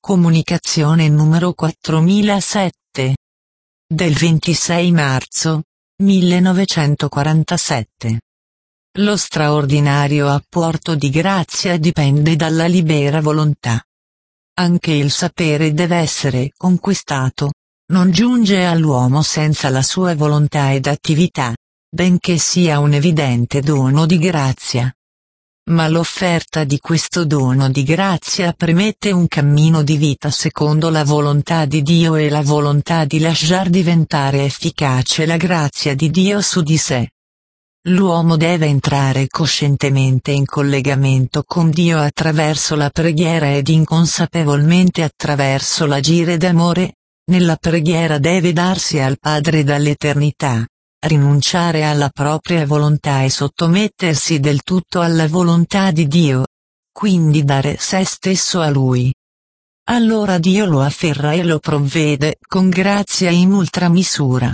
Comunicazione numero 4007. Del 26 marzo 1947. Lo straordinario apporto di grazia dipende dalla libera volontà. Anche il sapere deve essere conquistato. Non giunge all'uomo senza la sua volontà ed attività, benché sia un evidente dono di grazia. Ma l'offerta di questo dono di grazia premette un cammino di vita secondo la volontà di Dio e la volontà di lasciar diventare efficace la grazia di Dio su di sé. L'uomo deve entrare coscientemente in collegamento con Dio attraverso la preghiera ed inconsapevolmente attraverso l'agire d'amore. Nella preghiera deve darsi al Padre dall'eternità, rinunciare alla propria volontà e sottomettersi del tutto alla volontà di Dio, quindi dare se stesso a Lui. Allora Dio lo afferra e lo provvede con grazia in ultramisura.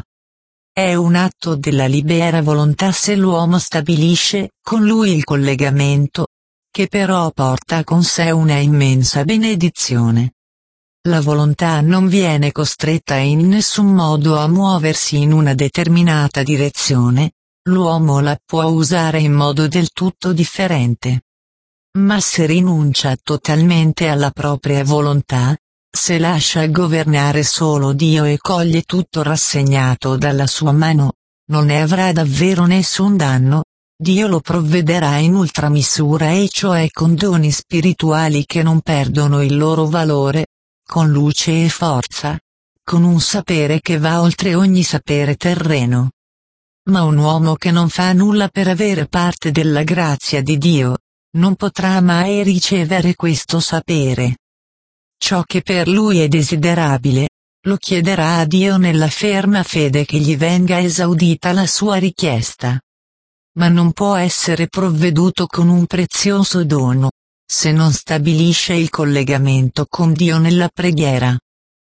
È un atto della libera volontà se l'uomo stabilisce con Lui il collegamento, che però porta con sé una immensa benedizione. La volontà non viene costretta in nessun modo a muoversi in una determinata direzione, l'uomo la può usare in modo del tutto differente. Ma se rinuncia totalmente alla propria volontà, se lascia governare solo Dio e coglie tutto rassegnato dalla sua mano, non ne avrà davvero nessun danno. Dio lo provvederà in ultramisura e cioè con doni spirituali che non perdono il loro valore, con luce e forza, con un sapere che va oltre ogni sapere terreno. Ma un uomo che non fa nulla per avere parte della grazia di Dio, non potrà mai ricevere questo sapere. Ciò che per lui è desiderabile, lo chiederà a Dio nella ferma fede che gli venga esaudita la sua richiesta. Ma non può essere provveduto con un prezioso dono, se non stabilisce il collegamento con Dio nella preghiera.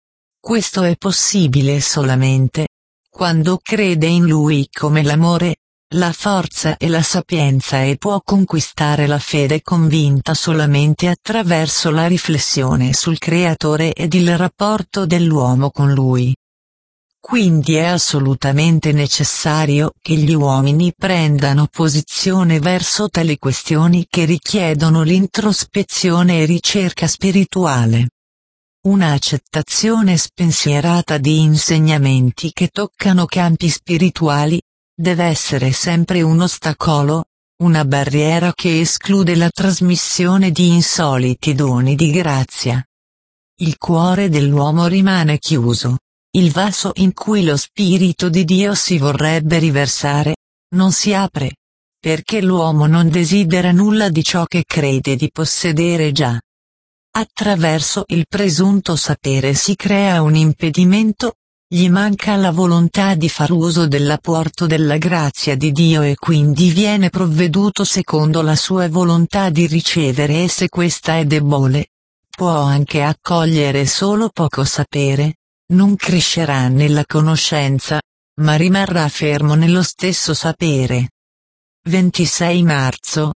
Questo è possibile solamente quando crede in Lui come l'amore, la forza e la sapienza e può conquistare la fede convinta solamente attraverso la riflessione sul Creatore ed il rapporto dell'uomo con Lui. Quindi è assolutamente necessario che gli uomini prendano posizione verso tali questioni che richiedono l'introspezione e ricerca spirituale. Una accettazione spensierata di insegnamenti che toccano campi spirituali deve essere sempre un ostacolo, una barriera che esclude la trasmissione di insoliti doni di grazia. Il cuore dell'uomo rimane chiuso. Il vaso in cui lo Spirito di Dio si vorrebbe riversare, non si apre, perché l'uomo non desidera nulla di ciò che crede di possedere già. Attraverso il presunto sapere si crea un impedimento, gli manca la volontà di far uso dell'apporto della grazia di Dio e quindi viene provveduto secondo la sua volontà di ricevere e se questa è debole, può anche accogliere solo poco sapere. Non crescerà nella conoscenza, ma rimarrà fermo nello stesso sapere. 26 marzo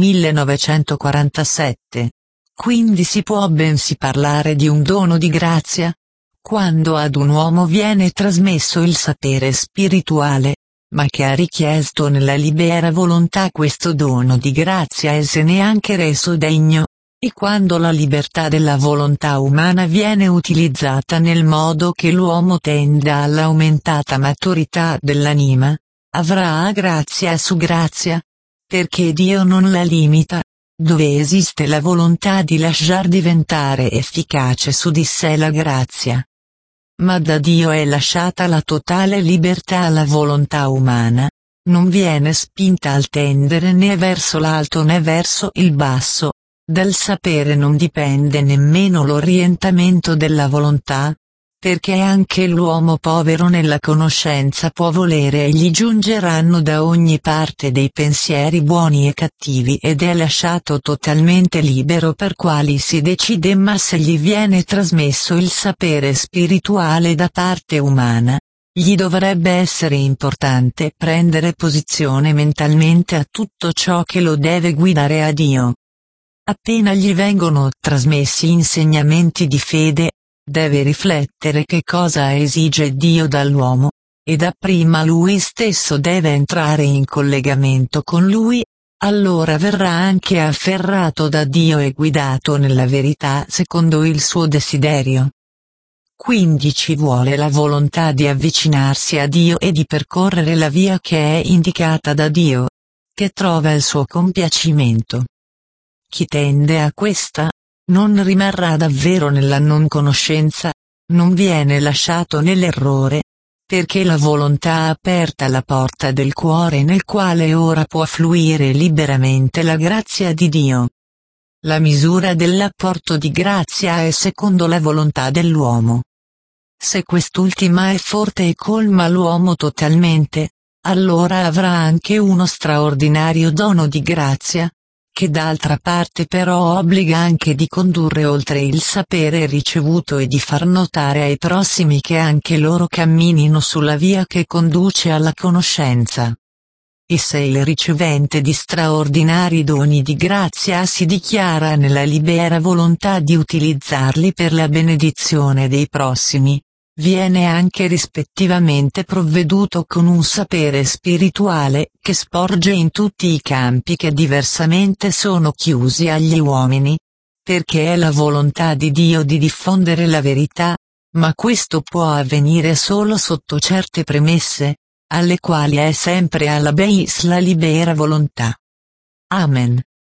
1947. Quindi si può bensì parlare di un dono di grazia? Quando ad un uomo viene trasmesso il sapere spirituale, ma che ha richiesto nella libera volontà questo dono di grazia e se ne è anche reso degno. E quando la libertà della volontà umana viene utilizzata nel modo che l'uomo tenda all'aumentata maturità dell'anima, avrà grazia su grazia, perché Dio non la limita, dove esiste la volontà di lasciar diventare efficace su di sé la grazia. Ma da Dio è lasciata la totale libertà alla volontà umana, non viene spinta al tendere né verso l'alto né verso il basso. Dal sapere non dipende nemmeno l'orientamento della volontà, perché anche l'uomo povero nella conoscenza può volere e gli giungeranno da ogni parte dei pensieri buoni e cattivi ed è lasciato totalmente libero per quali si decide ma se gli viene trasmesso il sapere spirituale da parte umana, gli dovrebbe essere importante prendere posizione mentalmente a tutto ciò che lo deve guidare a Dio. appena gli vengono trasmessi insegnamenti di fede, deve riflettere che cosa esige Dio dall'uomo, e dapprima lui stesso deve entrare in collegamento con lui, allora verrà anche afferrato da Dio e guidato nella verità secondo il suo desiderio. Quindi ci vuole la volontà di avvicinarsi a Dio e di percorrere la via che è indicata da Dio, che trova il suo compiacimento. Chi tende a questa, non rimarrà davvero nella non conoscenza, non viene lasciato nell'errore, perché la volontà ha aperta la porta del cuore nel quale ora può fluire liberamente la grazia di Dio. La misura dell'apporto di grazia è secondo la volontà dell'uomo. Se quest'ultima è forte e colma l'uomo totalmente, allora avrà anche uno straordinario dono di grazia, che d'altra parte però obbliga anche di condurre oltre il sapere ricevuto e di far notare ai prossimi che anche loro camminino sulla via che conduce alla conoscenza. E se il ricevente di straordinari doni di grazia si dichiara nella libera volontà di utilizzarli per la benedizione dei prossimi, viene anche rispettivamente provveduto con un sapere spirituale che sporge in tutti i campi che diversamente sono chiusi agli uomini, perché è la volontà di Dio di diffondere la verità, ma questo può avvenire solo sotto certe premesse, alle quali è sempre alla base la libera volontà. Amen.